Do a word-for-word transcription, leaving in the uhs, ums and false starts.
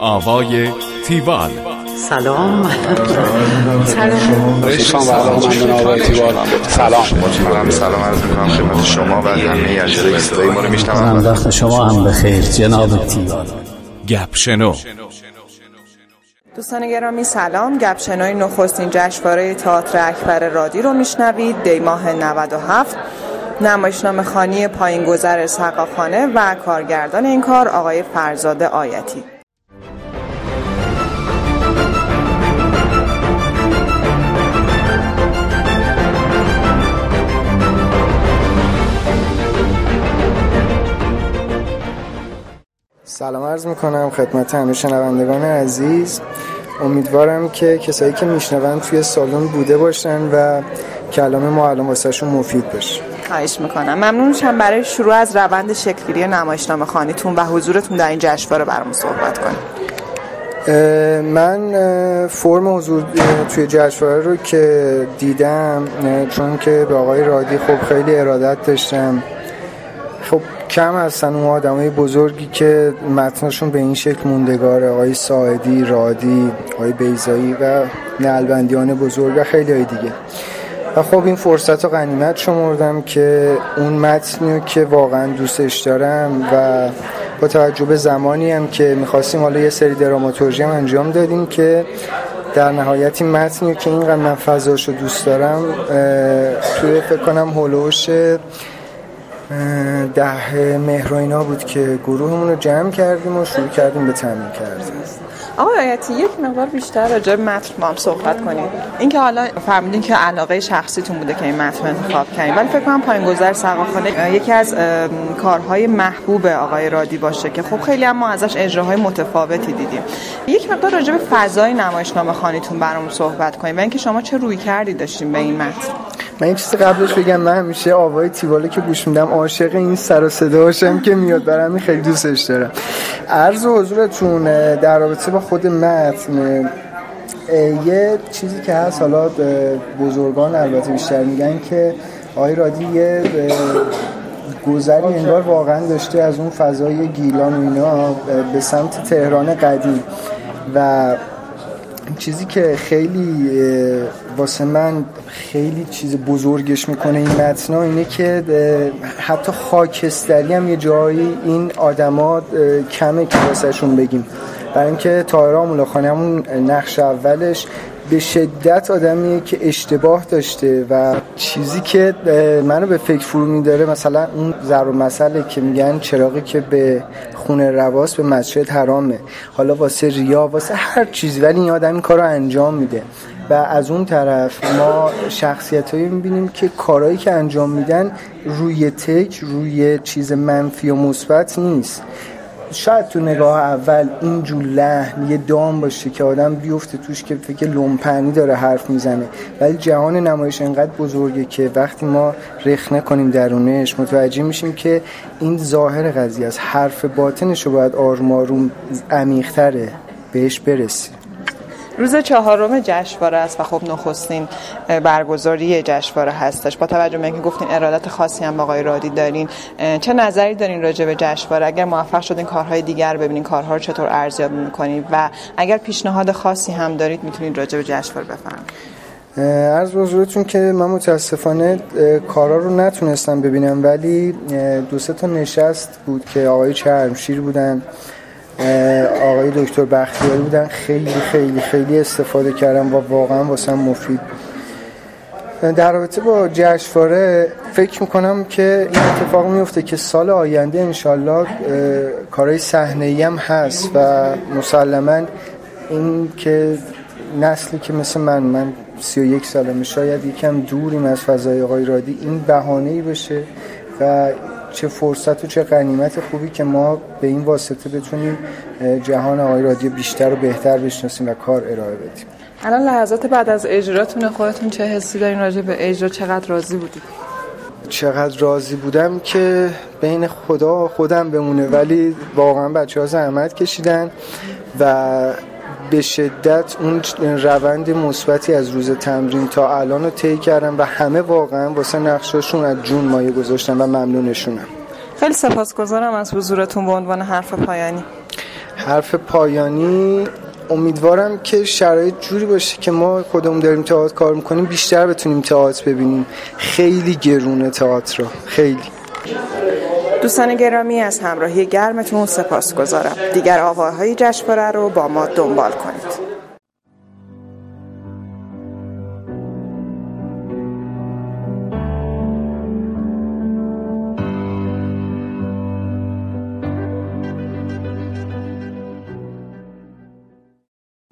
آوای تیوال. سلام. سلام. رشتان برنامه‌مندان آوای تیوال. سلام. مجددا سلام عرض می‌کنم خدمت شما و همه اجرای صدای ما رو میشنوند. وقت شما هم بخیر جناب تیوال. گپ شنو. دوستان گرامی سلام. گپ شنوی نخستین جشنواره تئاتر اکبر رادی رو میشنوید. دی ماه نود و هفت نمایشنامه خوانی پایین‌گذر سقاخانه و کارگردان این کار آقای فرزاد آیتی. سلام عرض میکنم خدمت همه شنوندگان عزیز. امیدوارم که کسایی که میشنون توی سالن بوده باشن و کلام ما الان واسه شون مفید باشه. خواهش میکنم. ممنون میشم برای شروع از روند شکلگیری نمایشنامه خوانیتون و حضورتون در این جشنواره برامون صحبت کنید. من فرم حضور توی جشنواره رو که دیدم، چون که به آقای رادی خب خیلی ارادت داشتم. خب کم هستن اون آدمای بزرگی که متنشون به این شکل موندگاره، آقای ساعدی، رادی، آقای بیضایی و نعلبندیان بزرگ و خیلی های دیگه. و خب این فرصت رو غنیمت شمردم که اون متنی که واقعا دوستش دارم و با توجه به زمانی هم که میخواستیم حالا یه سری دراماتورژی هم انجام دادیم که در نهایت این متنی که اینقدر من فضاشو دوست دارم توی فکر کنم هولوش ده مهر و اینا بود که گروهمون رو جمع کردیم و شروع کردیم به تمرین کردن. آقای آیتی یک مقدار بیشتر راجع به متن با هم صحبت کنید. این که حالا فهمیدین که علاقه شخصیتون بوده که این متن انتخاب کردین، ولی فکر کنم پایین‌گذر سقاخانه یکی از کارهای محبوب آقای رادی باشه که خب خیلی هم ما ازش اجراهای متفاوتی دیدیم. یک مقدار راجع به فضای نمایشنامه خوانیتون برامون صحبت کنید و اینکه شما چه رویکردی داشتین به این متن. من این چیزی قبلش بگم، من همیشه آوای تیواله که گوش میدم عاشق این سر و صداشم که میاد، برام خیلی دوستش دارم. عرض حضورتون در رابطه با خود متن یه چیزی که هست، حالا بزرگان البته بیشتر میگن که آقای رادی یه گذری انگار واقعا داشته از اون فضای گیلان و اینا به سمت تهران قدیم و چیزی که خیلی واسه من خیلی چیز بزرگش میکنه این متن اینه که حتی خاکستری هم یه جایی این آدما کمه که واسه شون بگیم، برای اینکه طاهر آمولاخانی همون نقش اولش به شدت آدمیه که اشتباه داشته و چیزی که منو به فکر فرو میداره مثلا اون ضرب المثل که میگن چراغی که به خونه رواست به مسجد حرامه، حالا واسه ریا واسه هر چیزی، ولی این آدم این کارو انجام میده. و از اون طرف ما شخصیتایی میبینیم که کارهایی که انجام میدن روی تک روی چیز منفی و مثبت نیست. شاید تو نگاه اول اینجور لحن یه دام باشه که آدم بیفته توش که فکر لومپنی داره حرف میزنه، ولی جهان نمایش انقدر بزرگه که وقتی ما رخنه کنیم درونش متوجه میشیم که این ظاهر قضیه است، حرف باطنش رو باید آروم آروم عمیق‌تره بهش برسیم. روز چهارم جشنواره است و خب نخستین برگزاری جشنواره هستش. با توجه به اینکه گفتین ارادت خاصی هم با آقای رادی دارین، چه نظری دارین راجع به جشنواره؟ اگر موفق شدین کارهای دیگر ببینین، کارها رو چطور ارزیابی می‌کنید و اگر پیشنهاد خاصی هم دارید میتونید راجع به جشنواره بفرمایید. عرض به حضورتون که من متاسفانه کارا رو نتونستم ببینم، ولی دو سه تا نشست بود که آقای چرمشیر بودن، آقای دکتر بختیاری بودن، خیلی خیلی خیلی استفاده کردم و واقعا واسم مفید. در رابطه با جشنواره فکر میکنم که این اتفاق میفته که سال آینده انشالله کارهای صحنه‌ای هم هست و مسلماً این که نسلی که مثل من من سی و یک سالمه شاید یکم دوریم از فضای آقای رادی، این بهانه‌ای بشه و چه فرصت و چه غنیمت خوبی که ما به این واسطه بتونیم جهان آقای رادی بیشتر و بهتر بشناسیم و کار ارائه بدیم. الان لحظات بعد از اجراتون خودتون چه حسی دارین راجع به اجرا؟ چقدر راضی بودید؟ چقدر راضی بودم که بین خدا خودم بمونه، ولی واقعا بچه‌ها زحمت کشیدن و به شدت اون روند مثبتی از روز تمرین تا الان رو طی کردن و همه واقعا واسه نقشاشون از جون مایه گذاشتن و ممنونشونم. خیلی سپاسگزارم از حضورتون. به عنوان حرف پایانی حرف پایانی، امیدوارم که شرایط جوری باشه که ما خودمون داریم تئاتر کار میکنیم بیشتر بتونیم تئاتر ببینیم. خیلی گرونه تئاتر، خیلی. دوستان گرامی، از همراهی گرمتون سپاسگزارم. دیگر آواهای جشنواره رو با ما دنبال کنید.